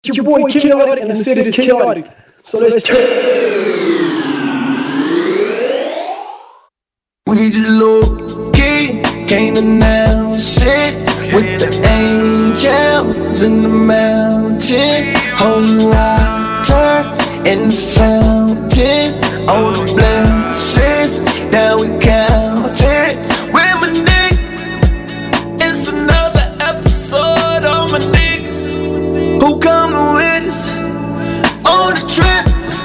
It's your boy Chaotic and the city's chaotic. So let's turn. We just low key, can't announce it. With the angels in the mountains, holy water in the fountains, all the blessings that we counted. With my nigga, it's another episode of my niggas who coming with us on the trip.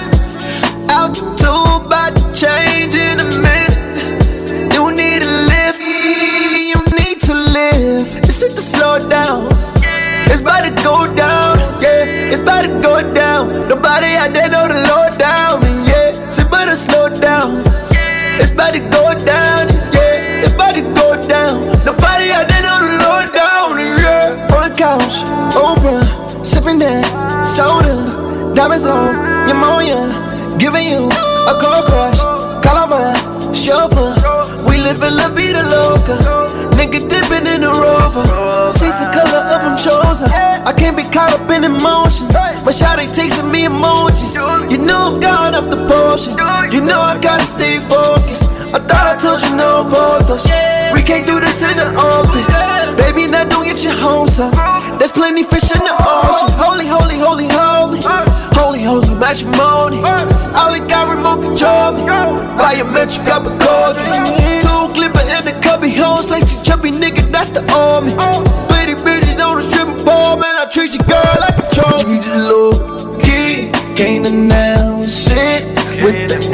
Out the tube, about to change in a minute. You need a lift, you need to live. Just hit the slow down. It's about to go down, yeah. It's about to go down. Nobody out there know the low down, and yeah. So better slow down. It's about to go down, yeah. It's about to go down. Nobody out there know the low down, and yeah. On the couch, open, sipping that soda, diamonds on pneumonia, giving you a cold crush. Call on my chauffeur. We livin' la vida loca. Nigga dipping in the Rover. Sees the color of them chosen. I can't be caught up in emotions. My shawty texting me emojis. You know I'm gone off the potion. You know I gotta stay focused. I thought I told you no photos. We can't do this in the open. Baby, now don't get your hopes up. There's plenty fish in the ocean. Holy, holy, holy, holy. Holy, holy matrimony. All it got remote control me. Biometric up a cold drink. Two clipper in the cubby hoes like some chubby nigga, that's the army. Pretty bitches on the stripper ball, man, I treat your girl like a trophy. You just low key, can't announce it. With the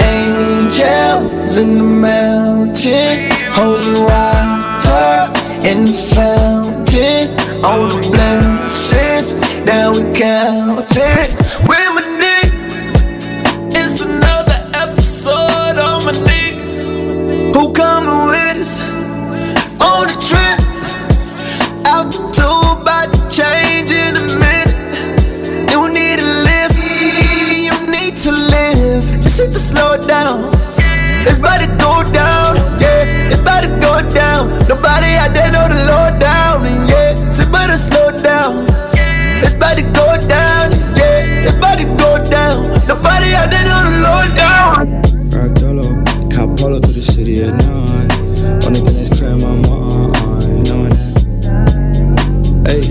angels in the mountains, holy water in the fountains, all the blessings that we counted. With my nigga, it's another episode of my niggas who coming with us on the trip. Out the tube, about to change in a minute. You need a lift, you need to live. Just hit the slow down. It's about to go down, yeah. It's about to go down. Nobody out there know the low down, and yeah. So better slow down. It's about to go down, yeah. It's about to go down. Nobody out there know the low down. Rock Dolo, cop polo through the city at night. Only thing that's clear in my mind, knowing that. Hey,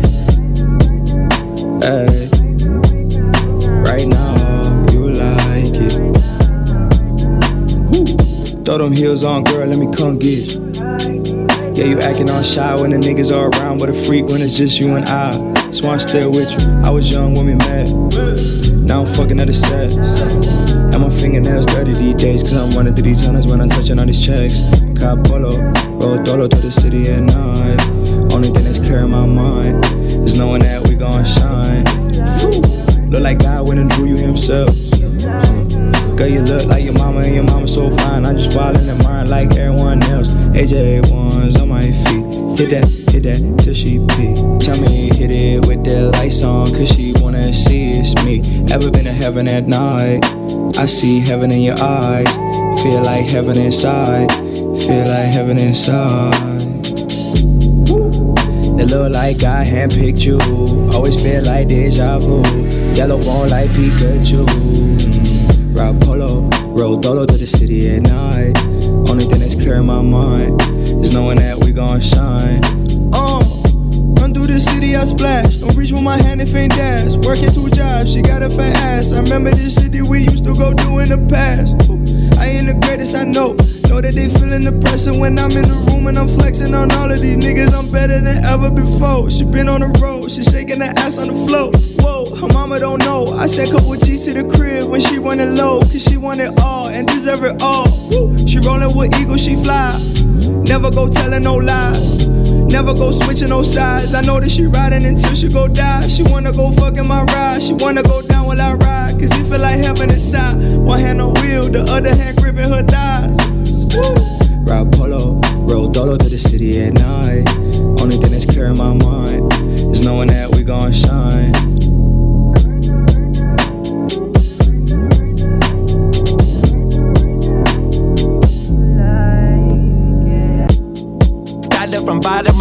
hey, right now you like it. Woo. Throw them heels on, girl, let me come get you. Yeah, you acting all shy when the niggas are around, but a freak when it's just you and I. So I'm still with you. I was young when we met. Now I'm fucking at a set. And my fingernails dirty these days, cause I'm running through these hundreds when I'm touching all these checks. Cop polo, roll dolo to the city at night. Only thing that's clear in my mind is knowing that we gon' shine. Look like God went and drew you himself. Girl, you look like your mama and your mama so fine. I'm just wildin' and mine like everyone else. AJ1s on my feet. Hit that till she pee. Tell me hit it with the lights on, cause she wanna see it's me. Ever been to heaven at night? I see heaven in your eyes. Feel like heaven inside. Feel like heaven inside. It look like I handpicked you. Always feel like deja vu. Yellow bone like Pikachu. Rock polo, roll dolo to the city at night. Only thing that's clear in my mind is knowing that we gon' shine. Run through the city, I splash. Don't reach with my hand if ain't dash. Working 2 jobs, she got a fat ass. I remember this city we used to go do in the past. I ain't the greatest, I know. Know that they feeling the pressure when I'm in the room and I'm flexing on all of these niggas. I'm better than ever before. She been on the road, she shaking her ass on the floor. Whoa, her mama don't know. I sent couple G's to the crib when she running low, cause she want it all and deserve it all. Woo. She rolling with eagles, she fly. Never go telling no lies. Never go switching no sides. I know that she riding until she go die. She wanna go fucking my ride. She wanna go down while I ride, cause it feel like heaven inside. One hand on wheel, the other hand gripping her thighs. Woo. Rock polo, roll dolo to the city at night. Only thing that's clear in my mind is knowing that we gon' shine. From bottom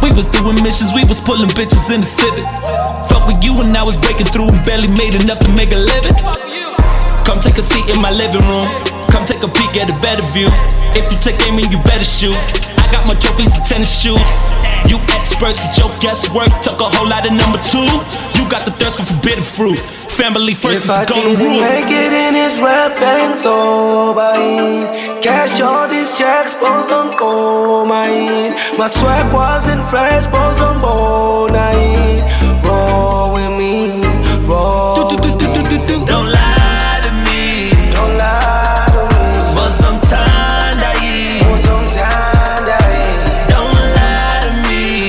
We was doing missions, we was pulling bitches in the Civic. Fuck with you and I was breaking through and barely made enough to make a living. Come take a seat in my living room. Come take a peek at a better view. If you take aiming, you better shoot. I got my trophies and tennis shoes. You experts with your guesswork, took a whole lot of number 2. You got the thirst for forbidden fruit. Family first is the golden rule. If I didn't make it in his rap and so by cash all these checks, bones on go my swag wasn't fresh, bones on bone. Roll with me, roll with me. Don't lie to me, don't lie to me. But sometimes I eat, but sometimes I eat. Don't lie to me,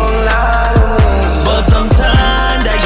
but sometimes I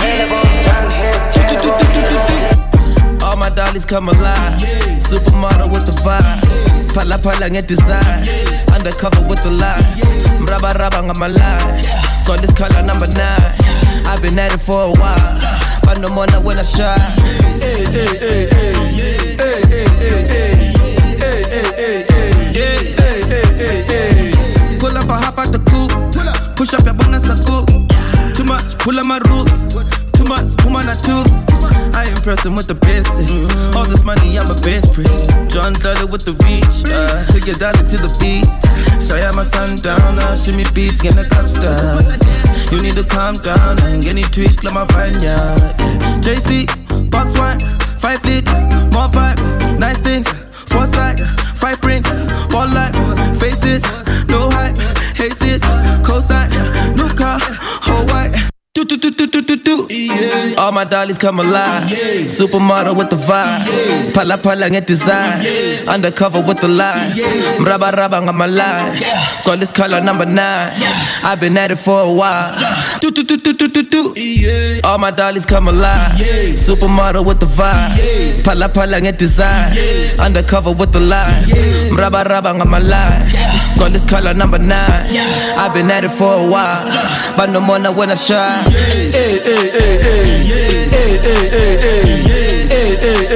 eat. All my dollies come alive. Supermodel with the vibe. Pala pala get design. Undercover with the lie. Raba raba on my line. Call this color number 9. I've been at it for a while, but no more now when I try. Hey, hey, hey, hey. Hey, hey, hey, hey. Hey, hey, hey, hey. Hey, hey, hey, hey. Pull up, I hop out the coupe. Push up your bonus a coupe. Too much, pull up my roots. Too much, pull my too. I impress him with the basics. All this money, I'm a best priest. John Dollar with the reach. Took your dollar to the beach. Show ya my sundowner. Shimmy beats, get the cups down. You need to calm down and get it tweaked like my vineyard. JC, box wine, 5 lit, more vibe, nice things, foresight, 5 rings, all light, faces, no hype, hey sis, cosign, new car, whole white. Yeah. All my dollies come alive. Yeah. Supermodel with the vibe. Yeah. Pala pala get design. Yeah. Undercover with the lie. Yeah. Raba raba on my line. Yeah. Call this color number 9. Yeah. I've been at it for a while. Yeah. All my dollies come alive. Yeah. Supermodel with the vibe. Yeah. Pala pala get design. Yeah. Undercover with the lie. Yeah. Raba raba on my line. Yeah. Call this color number 9. Yeah. I've been at it for a while, but no more now when I try. Hey, hey, hey, hey, hey, hey, hey, hey, hey, hey,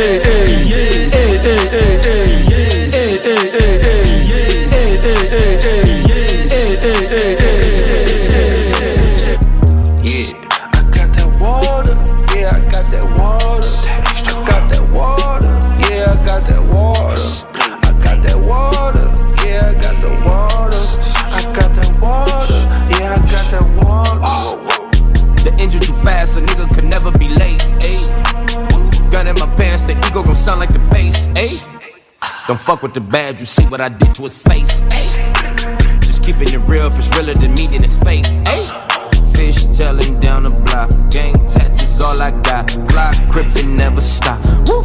a nigga could never be late, ayy. Gun in my pants, the ego gon' sound like the bass, ayy. Don't fuck with the bad, you see what I did to his face, ayy. Just keeping it real, if it's realer than me, then it's fake, ayy. Fish tailing down the block, gang tattoos all I got. Fly, crippin', never stop, woo.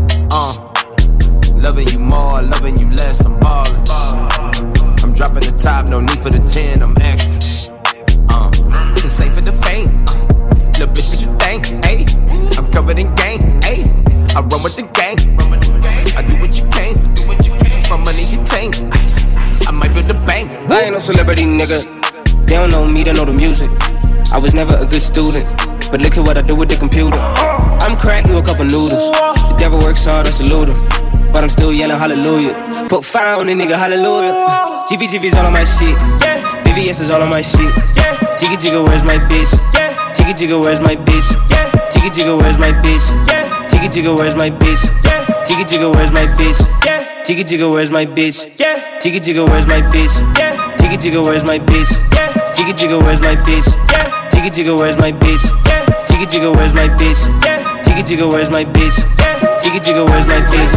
Loving you more, loving you less, I'm ballin'. I'm dropping the top, no need for the 10, I'm extra. It's safe for the faint. Little bitch, what you think, ayy? I'm covered in gang, ayy. I run with the gang. I do what you can. My money you tank. I might build a bank. I ain't no celebrity, nigga. They don't know me, they know the music. I was never a good student, but look at what I do with the computer. I'm crack, you a couple noodles. The devil works hard, I salute him, but I'm still yelling hallelujah. Put fire on the nigga, hallelujah. GVGV's all on my shit. VVS is all on my shit. Jigga jigga, where's my bitch? Jigga jigga, where's my bitch? Jigga jigga, where's my bitch? Jigga jigga, where's my bitch? Jigga jigga, where's my bitch? Jigga jigga, where's my bitch? Jigga jigga, where's my bitch? Jigga jigga, where's my bitch? Jigga jigga, where's my bitch? Jigga jigga, where's my bitch? Jigga jigga, where's my bitch? Jigga jigga, where's my bitch? Jigga jigga, where's my bitch?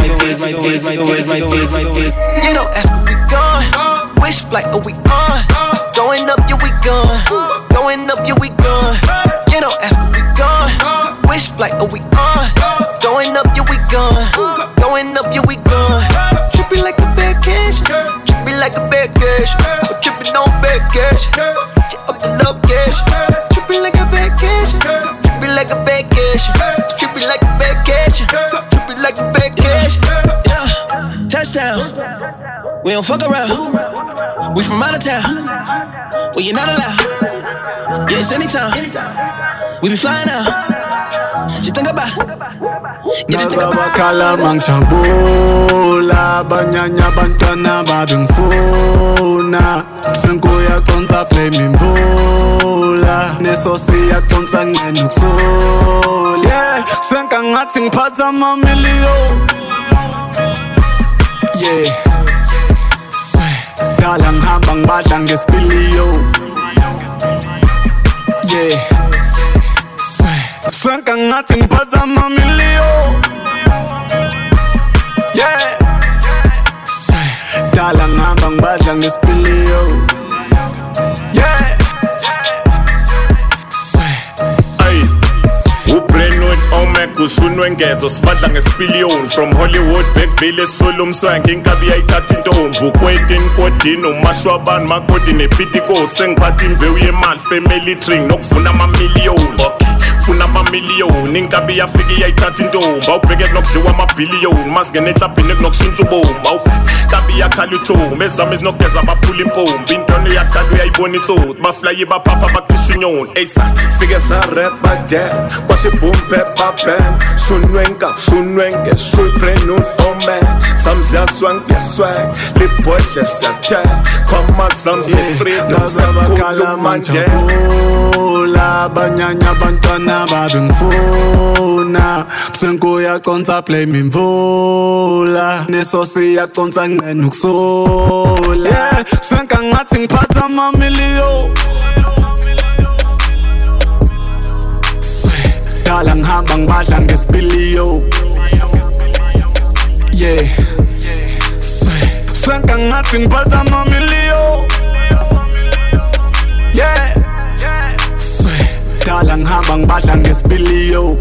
You don't ask where we gone. Wish flight, are we on? Going up, yeah we gone. Going up, yeah we gone. You don't ask where we gone. Wish flight, are we on? Going up, yeah we gone. Going up, yeah we gone. Tripping like a vacation. Tripping like a vacation. I'm tripping on vacation. Up the love cash. Tripping like a vacation. Tripping like a vacation. Tripping like a vacation. Tripping like a vacation. Yeah, touchdown. We don't fuck around. We from out of town. Well, you're not allowed. Yeah, it's anytime. We be flying out. Just think about it. Nazabakhala mangijabula banyanya abantwana babengifuna senkuya konza play mimvula neso siyaconsa ngene ukusula yeah senka ngathi ngiphatha amamiliyoni yeah dala ngihamba ngibadla ngesipiliyo yeah senka ngathi ngiphatha amamiliyoni yeah dala ngihamba ngibadla ngesipiliyo yeah ay uBrenwood Omek ushunwengezo sibadla ngesipiliyoni from Hollywood Beckville esolo umswangi inkabi yayithatha intombi ukwetini kodini umashwabani makodi nepitiko sengiphatha imbewu yemali family tree nokuvuna amamiliyoni funa amamiliyoni inkabi yafika yayithatha intombi awubheke kunokudliwa amabhiliyoni masingene eklabhini kunokushintsha ubomba kabi yakhala uthombi ezami ezinokugeza baphula impombi intwana yakhala uyayibona itsoti baflaye baphapha bakhisha inyoni eysa fike sarap bade kwashe boom pepper band shunwenke shulbrenwood Omek samziyaswang yaswang libhodle siyathe khoma samzifrida nazabakhala mangijabula banyanya abantwana babengifuna senkuya consa play mimvula neso siyaconsa ngene ukusula yeah senka ngathi ngiphatha amamiliyoni dala ngihamba ngibadla ngesipiliyo yeah senka ngathi ngiphatha amamiliyoni yeah dala ngihamba ngibadla ngesipiliyo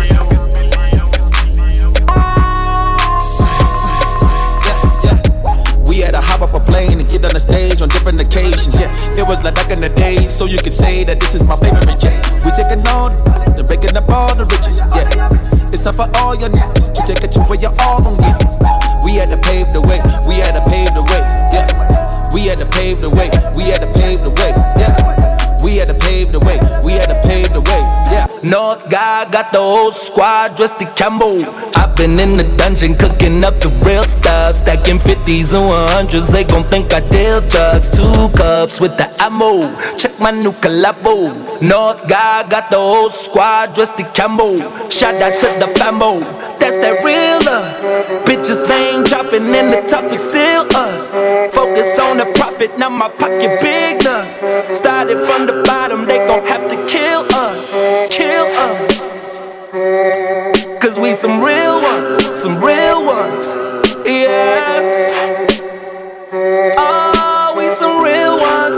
We had to hop off a plane and get on the stage on different occasions, yeah. It was like back in the day, so you could say that this is my favorite, yeah. We taking all the breaking up all the riches, yeah. It's time for all your niggas to take it to where you all gon' get. We had to pave the way, we had to pave the way, yeah. We had to pave the way, we had to pave the way, yeah. We had to pave the way, we had to pave the way, yeah. North guy got the whole squad dressed in camo. I've been in the dungeon cooking up the real stuff, stacking 50s and 100s. They gon' think I deal drugs. 2 cups with the ammo. Check my new collabo. North guy got the whole squad dressed in camo. Shout out to the famo. That's that real love. Bitches they ain't dropping and the topic still us. Focus on the profit, now my pocket big nuts. Started from the bottom, they gon' have to kill us. Kill us. Cause we some real ones, yeah. Oh, we some real ones.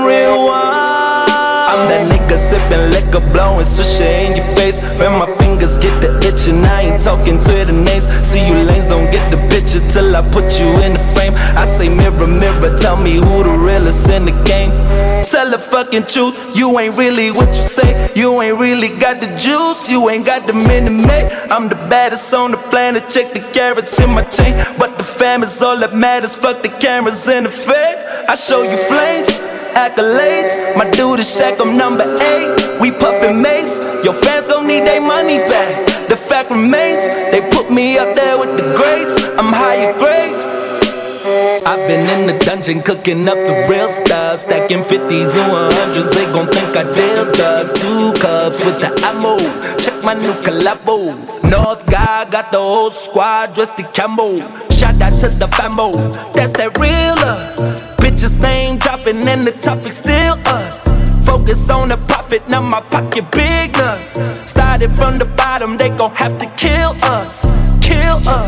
I'm that nigga sippin' liquor, blowin' swisher in your face. When my fingers get the itchin', I ain't talking to the names. See you lanes don't get the picture till I put you in the frame. I say mirror, mirror, tell me who the realest in the game. Tell the fucking truth, you ain't really what you say. You ain't really got the juice, you ain't got the minute. I'm the baddest on the planet, check the carats in my chain. But the fam is all that matters, fuck the cameras in the fade. I show you flames, accolades, my dude is Shaq, I'm number 8. We puffin' mace, your fans gon' need their money back. The fact remains, they put me up there with the grades, I'm higher grade. I've been in the dungeon cooking up the real stuff, stacking 50s and 100s. They gon' think I deal drugs. 2 cups with the ammo. Check my new collabo. North guy got the whole squad dressed in camo. Shout out to the famo. That's that real love. Bitches they ain't dropping and the topic still us. Focus on the profit, now my pocket big nuts. Started from the bottom, they gon' have to kill us. Kill us.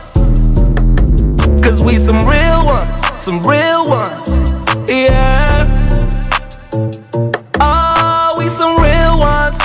Cause we some real ones, yeah. Oh, we some real ones.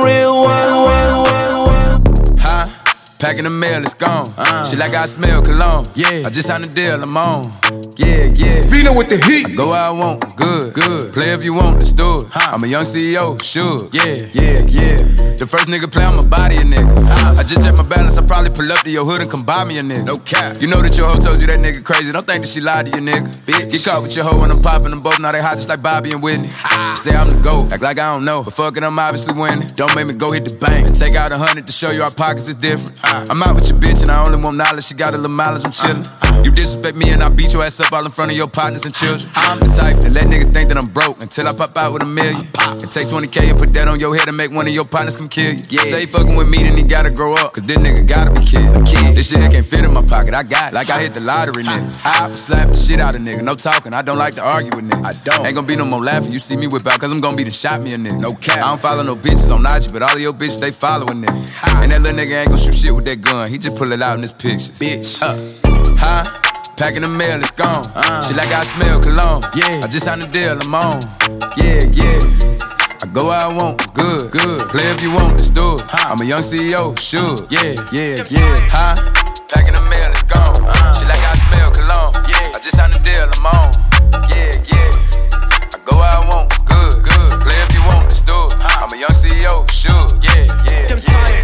Huh? Packing the mail, it's gone. Shit like I smell cologne. Yeah. I just signed a deal, I'm on. Yeah. Vino with the heat. I go where I want. want, good. Play if you want, let's do it. I'm a young CEO, sure. Yeah. The first nigga play, I'ma body a nigga. I just check my balance, I probably pull up to your hood and come buy me a nigga. No cap. You know that your hoe told you that nigga crazy. Don't think that she lied to you, nigga. Bitch. Get caught with your hoe when I'm popping them both. Now they hot just like Bobby and Whitney. Say I'm the GOAT, act like I don't know. But fuck it, I'm obviously winning. Don't make me go hit the bank and take out 100 to show you our pockets is different. I'm out with your bitch and I only want knowledge. She got a little mileage, I'm chillin'. You disrespect me and I beat your ass up all in front of your partners and children. I'm the type that let nigga think that I'm broke until I pop out with $1 million. And take 20K and put that on your head and make one of your partners come kill you. Say he fucking with me, then he gotta grow up, cause this nigga gotta be killed. This shit can't fit in my pocket, I got it, like I hit the lottery, nigga. I slap the shit out of nigga, no talking, I don't like to argue with niggas. I don't. Ain't gonna be no more laughing, you see me whip out, cause I'm gonna be the shot me a nigga. No cap. I don't follow no bitches on IG, but all of your bitches, they following nigga. And that little nigga ain't gonna shoot shit with that gun, he just pull it out in his pictures. Bitch. Packing the mail, it's gone. Shit like I smell cologne. Yeah. I just signed the deal, I'm on. Yeah. I go where I want, good. Play if you want, let's do it. I'm a young CEO, sure. Yeah. Packing the mail, it's gone. Shit like I smell cologne. Yeah. I just signed the deal, I'm on. Yeah. I go where I want, good. Play if you want, let's do it. I'm a young CEO, sure. Yeah. I'm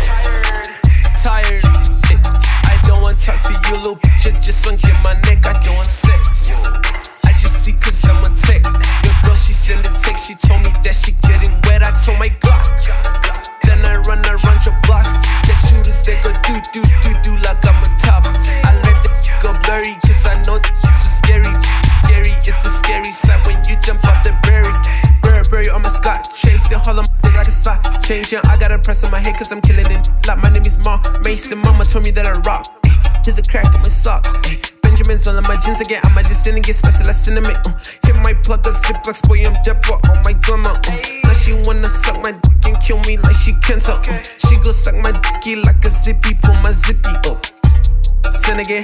tired. I don't want to talk to you, little bitch. Just want get my neck. I don't want sex. I just see cause I'm a tech. Your girl, she send a text. She told me that she getting wet. I told my Glock. Then I run your block. The shooters, they go do like I'm a top. I let the go blurry cause I know that it's so scary. It's a scary sight when you jump off the berry. Burberry on my Scott. Chasing all of my like a sock. Changing, I got a press on my head cause I'm killing it. Like my name is Mark Mason. Mama told me that I rock. Hit the crack in my sock. Benjamin's all on my jeans again. I might just sin and get special like cinnamon. Hit my plug a ziplock, boy, I'm depot on my grandma. Now she wanna suck my dick and kill me like she can't so. She go suck my dicky like a zippy, pull my zippy up. Sin again.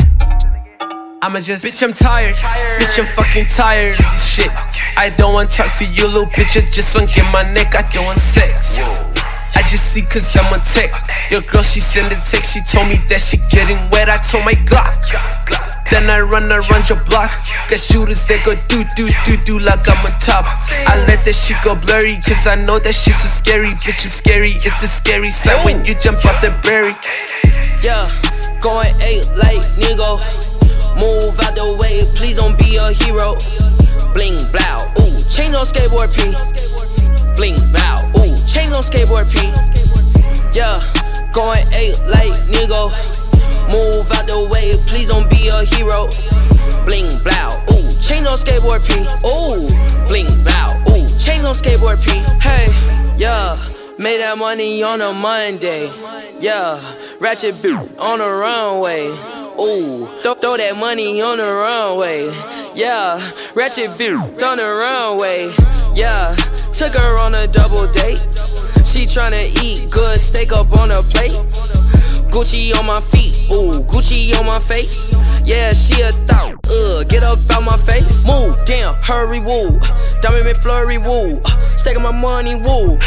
I'ma just bitch, I'm tired. Bitch, I'm fucking tired of this shit. I don't wanna talk to you, little bitch. I just wanna get my neck. I don't want sex. I just see cause I'm a tech. Your girl, she send a text. She told me that she getting wet. I told my Glock. Then I run around your block. The shooters, they go do like I'm a top. I let that shit go blurry cause I know that shit's so scary. Bitch, it's scary. It's a scary sight when you jump off the berry. Yeah, going 8 like nigga. Move out the way, please don't be a hero. Bling, blow, ooh, change on skateboard P. Bling, blow, ooh, change on skateboard P. Yeah, going 8 like nigga. Move out the way, please don't be a hero. Bling, blow, ooh, change on skateboard P. Ooh, bling, blow, ooh, change on skateboard P. Hey, yeah, made that money on a Monday. Yeah, ratchet boot on the runway. Ooh, throw that money on the runway. Yeah, ratchet boot on the runway. Yeah, took her on a double date. She tryna eat good steak up on her plate. Gucci on my feet, ooh, Gucci on my face. Yeah, she a thought, get up out my face. Move, damn, hurry, woo. Diamond McFlurry, woo. Staking my money, woo.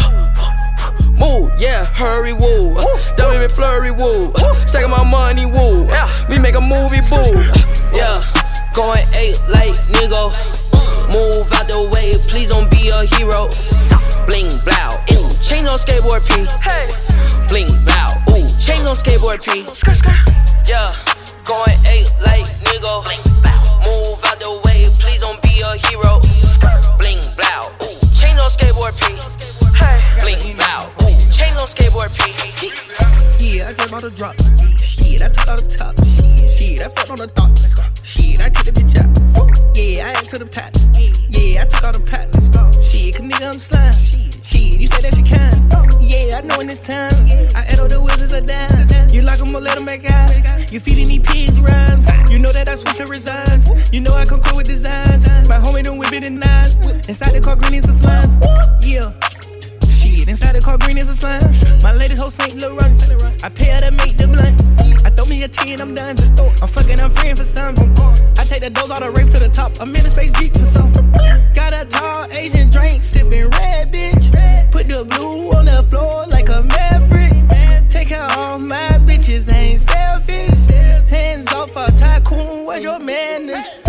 Move, yeah, hurry, woo. Diamond McFlurry, woo. Staking my money, woo. We make a movie, boo. Yeah, going 8 like nigga. Move out the way, please don't be a hero. Bling, blow, ooh, change on skateboard P. Bling, blow, ooh, change on skateboard P. Yeah, going 8 like nigga. Move out the way, please don't be a hero. Bling, blow, ooh, change on skateboard P. Bling, blow, ooh, change on skateboard P. Yeah, I just bought a drop. Shit, I took out the top. Shit, I fucked on the thought. Shit, I took the bitch out. Yeah, I add to the pat. Yeah, I took all the pat. Shit, cause nigga, I'm slime. Shit, you say that she can. Yeah, I know in this time. I add all the wizards a dime. You like them or let them back out. You feeding these pigs rhymes. You know that I switch to resigns. You know I come cool with designs. My homie done whip it in nines. Inside the car green is a slime. Yeah. Shit, inside the car green is a slime. My latest hoe St. Laurent. I pay her to make the blunt. I throw me a 10, I'm done. I'm fucking, I'm freeing for some. I take the dose, all the rapes to the top. I'm in a space Jeep for some. Got a tall Asian drink, sipping red, bitch. Put the blue on the floor like a maverick. Take care of all my bitches, ain't selfish. Hands off a tycoon, where's your manners?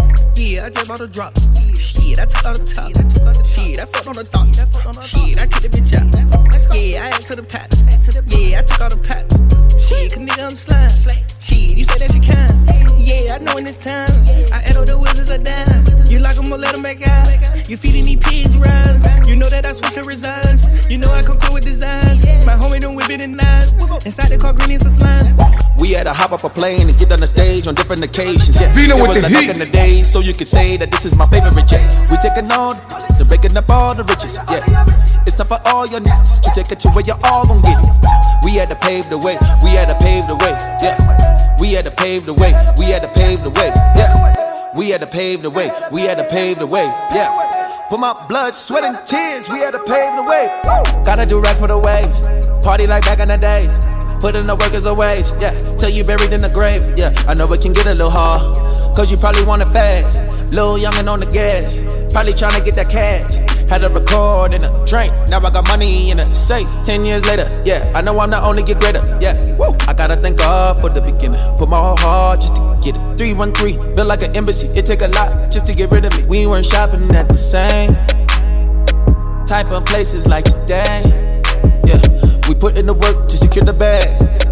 Yeah, I just bought a drop. Shit, I took out the top. Shit, I fucked on the thought. Shit, I took the bitch out. Yeah, I added to the pat. Yeah, I took out the pat. Shit, cause nigga I'm slime. Shit, you say that you can. Yeah, I know in this time. I add all the wizards a dime. You like them or let them back out. You feeding these pigs rhymes. You know that I switch and resigns. You know I come through with designs. My homie don't whip it in nines. Inside the car, green is a slime. We had to hop off a plane and get on the stage on different occasions. Yeah, Vino it with was the like heat. back in the days, so you could say that this is my favorite jet. We taking on the breaking up all the riches. Yeah, it's time for all your niggas to take it to where you all gon' get it. We had to pave the way. We had to pave the way. Yeah, we had to pave the way. We had to pave the way. Yeah, we had to pave the way. We had to pave the way. Yeah. Put my blood, sweat, and tears, we had to pave the way. Gotta do right for the waves. Party like back in the days. Put in the work as a wage, yeah. Till you buried in the grave, yeah. I know it can get a little hard, cause you probably wanna fast. Lil' youngin' on the gas, probably tryna get that cash. Had a record and a drink, now I got money in a safe. 10 years later, yeah, I know I'm not only get greater, yeah. Woo. I gotta thank God for the beginning. Put my whole heart just to get it. 313, built like an embassy. It take a lot just to get rid of me. We weren't shopping at the same type of places like today. Yeah, we put in the work to secure the bag,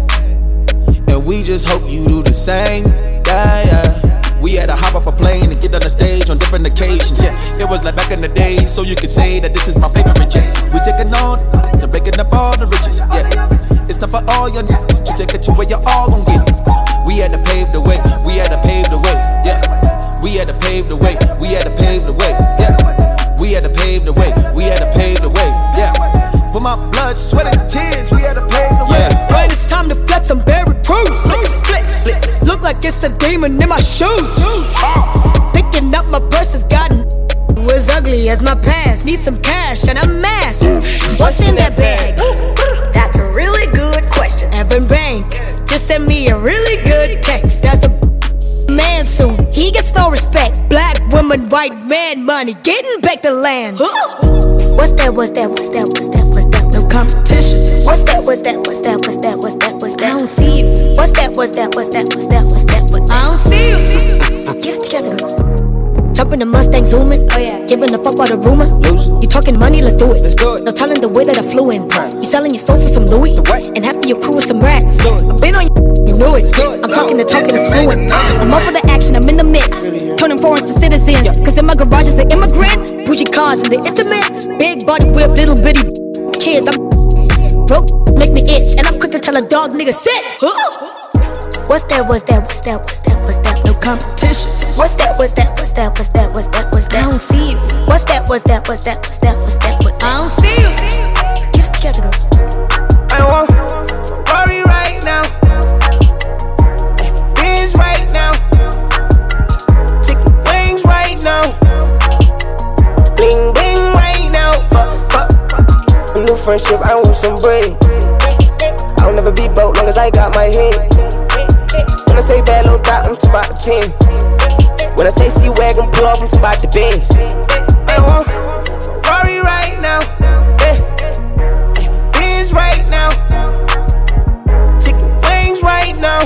and we just hope you do the same. Yeah, yeah. We had to hop off a plane and get on the stage on different occasions. Yeah, it was like back in the days, so you could say that this is my favorite jet. We taking on the breaking up all the riches. Yeah, it's time for all your niggas to take it to where you all gon' get it. We had to pave the way. We had to pave the way. Yeah, we had to pave the way. We had to pave the way. Yeah, we had to pave the way. We had to pave the way. Yeah. Put my blood, sweat, and tears, we had to pave the way. When it's time to flex, I'm very cruise. Look like it's a demon in my shoes. Thinking up my purse has gotten was ugly as my past. Need some cash and a mask. What's in that bag? That's a really good question. Evan Bank just sent me a really good text. That's a man suit, he gets no respect. Black woman, white man, money, getting back the land. What's that? What's that? What's that? What's that? What's that? No competition. What's that? What's that? What's that? What's that? What's that? What's that? I don't see you. What's that? What's that? What's that? What's that? What's that? What's that? I don't see you. Get it together, girl. Jump in the Mustang, zooming. Oh yeah. Giving a fuck about a rumor. You talking money? Let's do it. Let's do it. No telling the way that I flew in. You selling your soul for some Louis, and half of your crew is some rats. I've been on you knew it. I'm talking the talk and it's fluent. I'm up for the action. I'm in the mix. Turning foreigners to citizens. Cause in my garage is an immigrant. Bougie cars and the intimate. Big body whip, little bitty kids. I'm broke, make me itch. And I'm quick to tell a dog nigga sit. What's that? What's that? What's that? What's that? What's that? No competition. What's that? What's that? What's that? What's that? What's that? What's that? I don't see you. What's that? What's that? What's that? What's that? What's that? What's that? I don't see you. Get it together, girl. I want Ferrari right now. Benz right now. Chicken wings right now. Bling bling right now. Fuck. A new friendship, I want some bread. I'll never be broke long as I got my head. When I say bad little dot, I'm talking about the 10. When I say C-Wagon, pull off, I'm talking about the Benz. I want Ferrari right now. Benz right now. Chicken wings right now.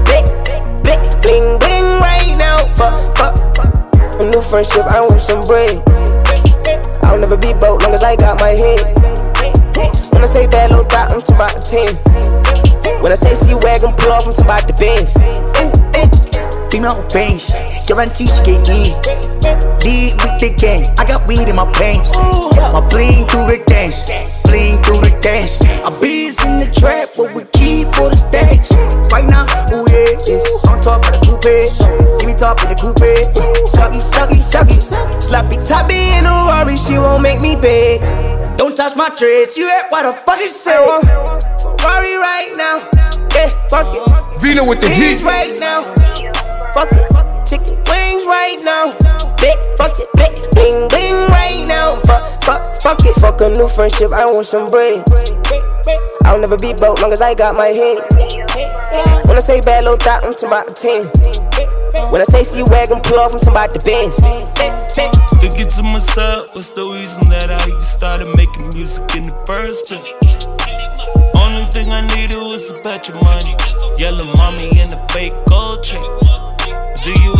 Bling bling right now. Fuck. A new friendship, I want some bread. I'll never be broke long as I got my head. When I say bad little dot, I'm talking about the 10. When I say C-Wagon, pull off, I'm talking about the Benz. Female range, guarantee she get in. Lead with the gang, I got weed in my veins. My bling through the dance, bling through the dance. I bees in the trap, but we keep all the stacks. Right now, ooh yeah, it's on top of the coupe. Give me top of the coupe. Sucky. Slappy toppy in a Rari, she won't make me beg. Don't touch my dreads, you heard what the fuck is say? Ferrari right now, yeah, fuck it. Vino with the heat right now, fuck it. Chicken wings right now, fuck it. Bing bing right now, fuck it. Fuck a new friendship, I want some bread. I'll never be broke long as I got my head. When I say bad little dot, I'm talking about the 10. When I say C-Wagon, pull off, I'm talking about the Benz. Thinking to myself, what's the reason that I even started making music in the first place? Only thing I needed was a batch of money, yellow mommy and a fake gold chain. Do you ever look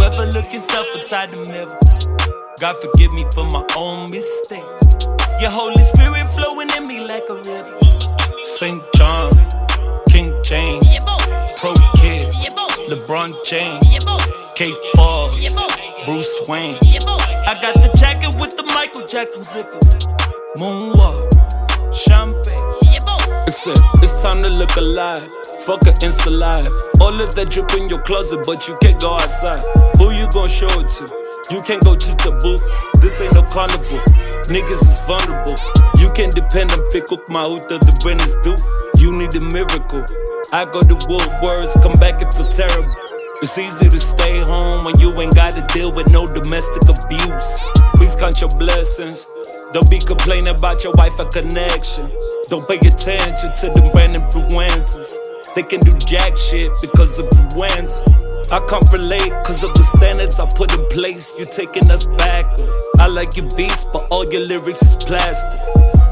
Look yourself inside the mirror. God forgive me for my own mistakes. Your Holy Spirit flowing in me like a river. St. John, King James, Pro Kid, LeBron James, K4, Bruce Wayne. I got the jacket with the Michael Jackson zipper. Moonwalk, champagne. It's time to look alive. Fuck a Insta live. All of that drip in your closet, but you can't go outside. Who you gon' show it to? You can't go to Taboo. This ain't no carnival. Niggas is vulnerable. You can depend on Fikuk Mahuta, the brand is due. You need a miracle. I go to Woodwards, come back and feel terrible. It's easy to stay home when you ain't gotta deal with no domestic abuse. Please count your blessings. Don't be complaining about your wife or connection. Don't pay attention to them brand influencers. They can do jack shit because of influenza. I can't relate cause of the standards I put in place. You taking us back. I like your beats, but all your lyrics is plastic.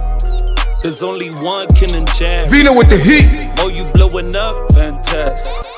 There's only one Ken and Jab. Vino with the heat. Oh, you blowing up? Fantastic.